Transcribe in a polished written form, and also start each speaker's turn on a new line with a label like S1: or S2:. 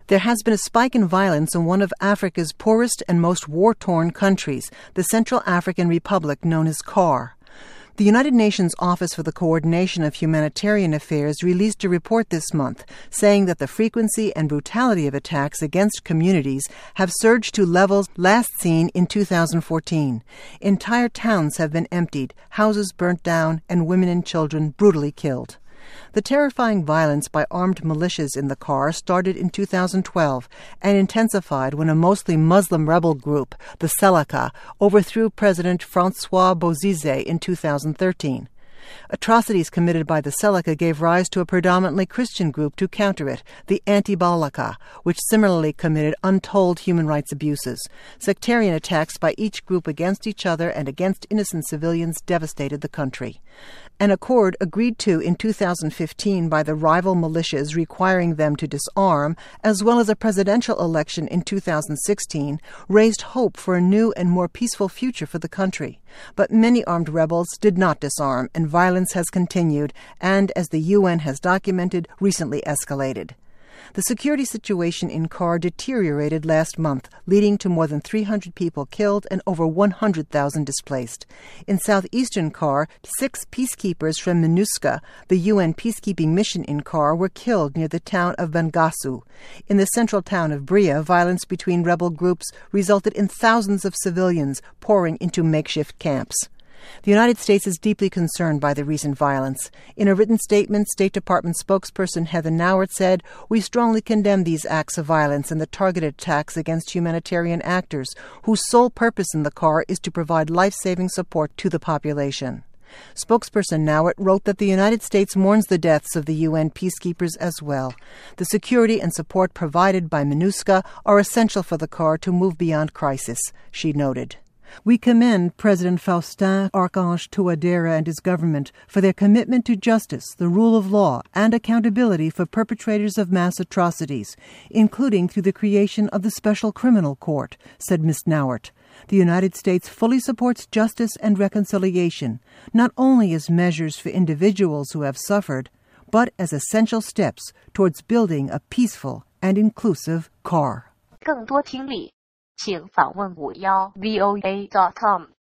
S1: There has been a spike in violence in one of Africa's poorest and most war-torn countries, the Central African Republic known as CAR. The United Nations Office for the Coordination of Humanitarian Affairs released a report this month saying that the frequency and brutality of attacks against communities have surged to levels last seen in 2014. Entire towns have been emptied, houses burnt down, and women and children brutally killed. The terrifying violence by armed militias in the CAR started in 2012 and intensified when a mostly Muslim rebel group, the Seleka, overthrew President Francois Bozize in 2013. Atrocities committed by the Seleka gave rise to a predominantly Christian group to counter it, the Anti-Balaka, which similarly committed untold human rights abuses. Sectarian attacks by each group against each other and against innocent civilians devastated the country. An accord agreed to in 2015 by the rival militias requiring them to disarm, as well as a presidential election in 2016, raised hope for a new and more peaceful future for the country. But many armed rebels did not disarm, and violence has continued and, as the UN has documented, recently escalated. The security situation in CAR deteriorated last month, leading to more than 300 people killed and over 100,000 displaced. In southeastern CAR, 6 peacekeepers from MINUSCA, the UN peacekeeping mission in CAR, were killed near the town of Bangassou. In the central town of Bria, violence between rebel groups resulted in thousands of civilians pouring into makeshift camps. The United States is deeply concerned by the recent violence. In a written statement, State Department spokesperson Heather Nauert said, "We strongly condemn these acts of violence and the targeted attacks against humanitarian actors whose sole purpose in the CAR is to provide life-saving support to the population." Spokesperson Nauert wrote that the United States mourns the deaths of the UN peacekeepers as well. The security and support provided by MINUSCA are essential for the CAR to move beyond crisis, she noted. We commend President Faustin Archange Touadéra and his government for their commitment to justice, the rule of law, and accountability for perpetrators of mass atrocities, including through the creation of the Special Criminal Court, said Ms. Nauert. The United States fully supports justice and reconciliation, not only as measures for individuals who have suffered, but as essential steps towards building a peaceful and inclusive CAR.
S2: 更多听力请访问51voa.com